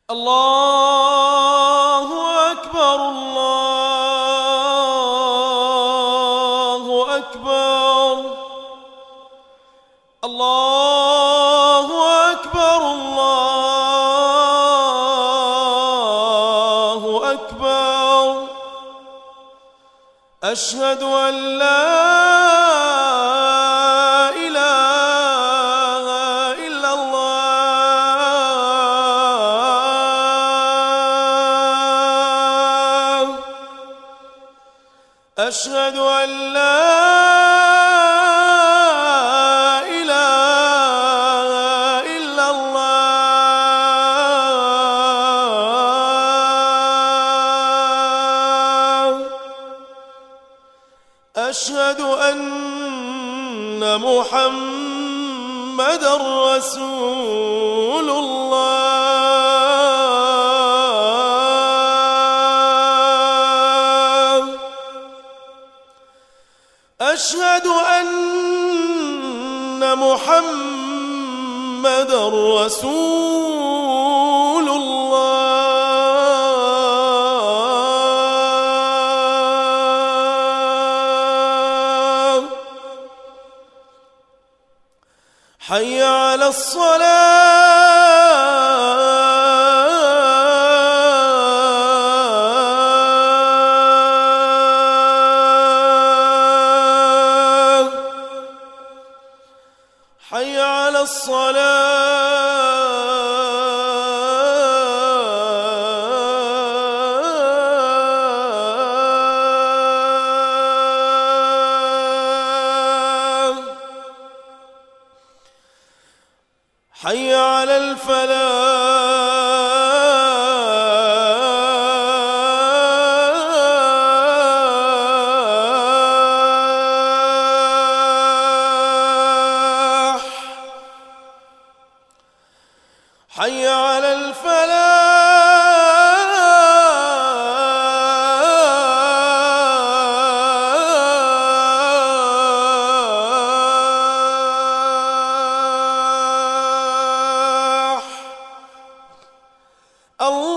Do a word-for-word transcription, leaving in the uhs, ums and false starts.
الله أكبر الله أكبر الله أكبر الله أكبر أشهد أن لا إله إلا الله أشهد أن لا إله إلا الله أشهد أن محمدًا رسول الله أشهد أن محمدًا رسول الله حي على الصلاة حي على الصلاة حي على الفلاح حي على الفلاح الله